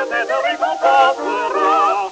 peut-être récompensera.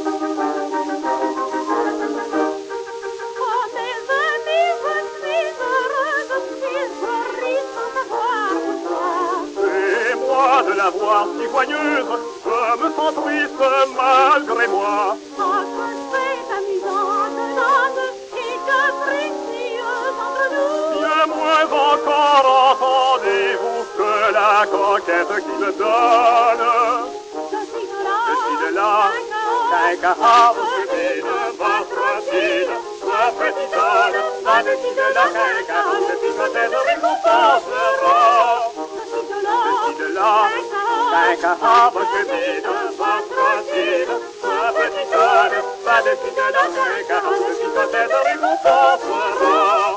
Oh mes amis, je suis heureuse, ils rient sans savoir pourquoi. Et moi de la voir si joyeuse, je me sens triste malgré moi. Ah, que c'est amusant de langue et de précieux entre nous. Bien moins encore entendez-vous que la conquête qui le donne. Je suis de là, Caïca, vous venez de votre fille, ma petite donne, la petite de la caïca, le petit peut-être récompensera. je suis de là, Caïca, vous venez de votre fille, ma petite donne, la petite de la caïca, le petit peut-être récompensera.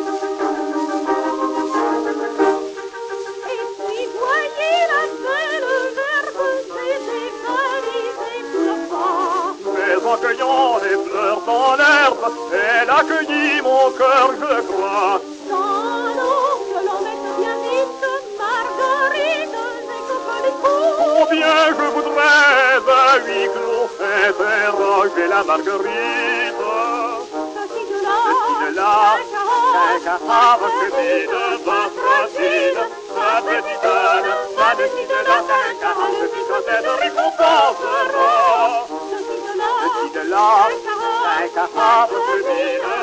Et puis voyez la belle verbe, c'est dévalisé tout le pas. Mais en cueillant des fleurs dans l'herbe, elle accueillit mon cœur, je crois. Dans l'eau, que l'on mette bien vite, marguerites et coquelicots. Combien je voudrais à huis clos interroger la marguerite. Je suis de là, Caïca, votre fille de votre fille, la petite donne, la petite de la caïca, le petit peut-être récompensera. je suis de là, Caïca, votre fille de